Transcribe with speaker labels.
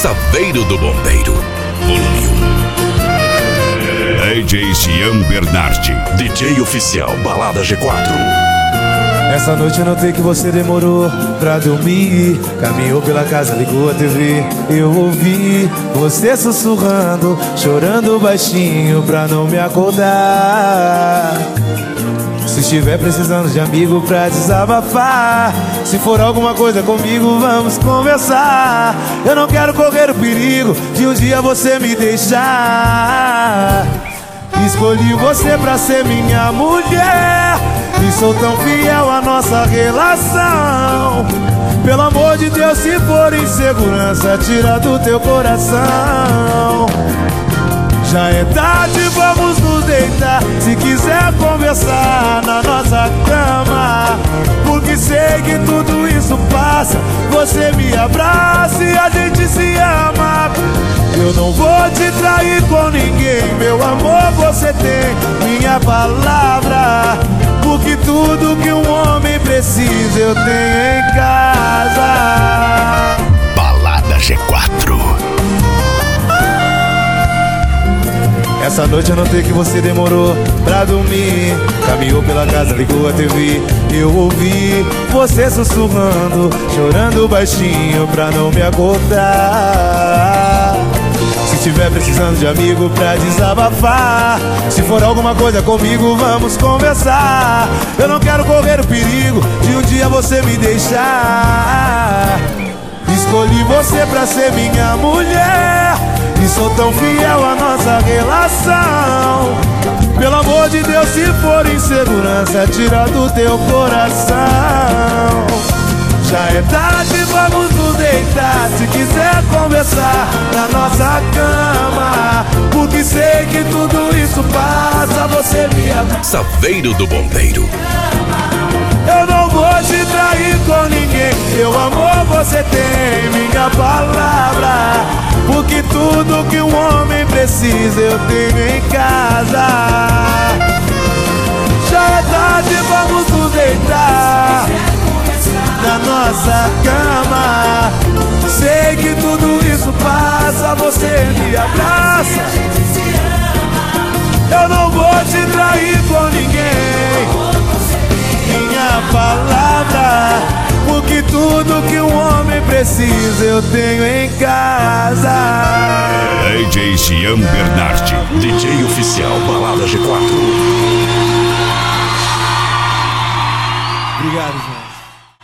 Speaker 1: Saveiro do Bombeiro, volume 1. DJ Cian Bernardi, DJ oficial Balada G4.
Speaker 2: Essa noite eu notei que você demorou pra dormir. Caminhou pela casa, ligou a TV. Eu ouvi você sussurrando, chorando baixinho pra não me acordar. Se estiver precisando de amigo pra desabafar, se for alguma coisa comigo, vamos conversar. Eu não quero correr o perigo de um dia você me deixar. Escolhi você pra ser minha mulher e sou tão fiel à nossa relação. Pelo amor de Deus, se for insegurança, tira do teu coração. Já é tarde, vamos nos deitar. Se quiser conversar na nossa cama, porque sei que tudo isso passa. Você me abraça e a gente se ama. Eu não vou te trair com ninguém, meu amor, você tem minha palavra. Porque tudo que um homem precisa eu tenho em casa.
Speaker 1: Balada G4.
Speaker 2: Essa noite eu notei que você demorou pra dormir. Caminhou pela casa, ligou a TV. Eu ouvi você sussurrando, chorando baixinho pra não me acordar. Se estiver precisando de amigo pra desabafar, se for alguma coisa comigo, vamos conversar. Eu não quero correr o perigo de um dia você me deixar. Escolhi você pra ser minha mulher e sou tão fiel à nossa relação. Pelo amor de Deus, se for insegurança, tira do teu coração. Já é tarde, vamos nos deitar. Se quiser conversar na nossa cama, porque sei que tudo isso passa. Você me ama.
Speaker 1: Saveiro do Bombeiro.
Speaker 2: Eu não vou te trair com ninguém, meu amor, você tem minha palavra. Porque tudo que um homem precisa eu tenho em casa. Já é tarde, vamos nos deitar na nossa cama. Sei que tudo isso passa, você me abraça. Eu não vou te trair com ninguém, minha palavra. Porque tudo que um homem precisa eu tenho em casa.
Speaker 1: DJ Cian Bernardi, DJ oficial Balada G4.
Speaker 2: Obrigado.